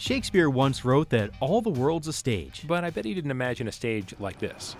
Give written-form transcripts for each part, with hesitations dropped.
Shakespeare once wrote that all the world's a stage. But I bet he didn't imagine a stage like this.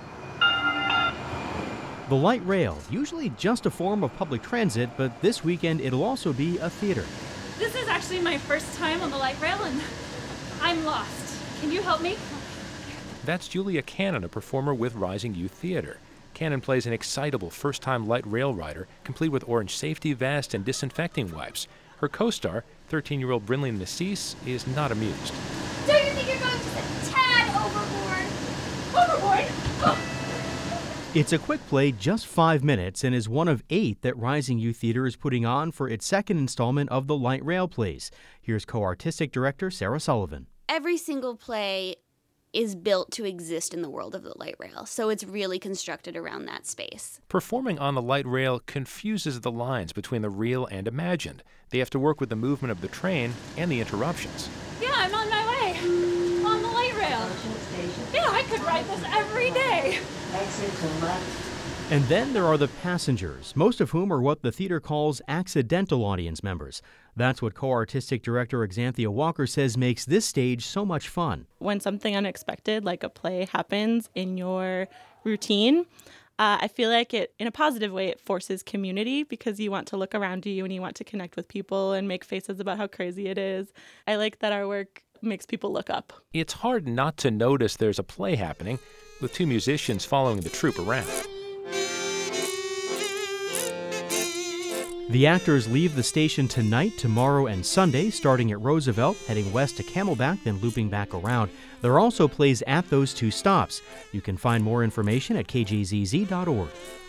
The light rail, usually just a form of public transit, but this weekend it'll also be a theater. This is actually my first time on the light rail and I'm lost. Can you help me? That's Julia Cannon, a performer with Rising Youth Theater. Cannon plays an excitable first-time light rail rider, complete with orange safety vest and disinfecting wipes. Her co-star, 13-year-old Brinley Nassis, is not amused. Don't you think you're going just a tad overboard? Overboard? Oh. It's a quick play, just 5 minutes, and is one of 8 that Rising Youth Theater is putting on for its second installment of the light rail plays. Here's co-artistic director Sarah Sullivan. Every single play is built to exist in the world of the light rail, so it's really constructed around that space. Performing on the light rail confuses the lines between the real and imagined. They have to work with the movement of the train and the interruptions. Yeah, I'm on my way. On the light rail. Yeah, I could ride this every day. And then there are the passengers, most of whom are what the theater calls accidental audience members. That's what co-artistic director Xanthia Walker says makes this stage so much fun. When something unexpected, like a play, happens in your routine, I feel like it, in a positive way, it forces community because you want to look around you and you want to connect with people and make faces about how crazy it is. I like that our work makes people look up. It's hard not to notice there's a play happening, with 2 musicians following the troupe around. The actors leave the station tonight, tomorrow, and Sunday, starting at Roosevelt, heading west to Camelback, then looping back around. There are also plays at those 2 stops. You can find more information at kjzz.org.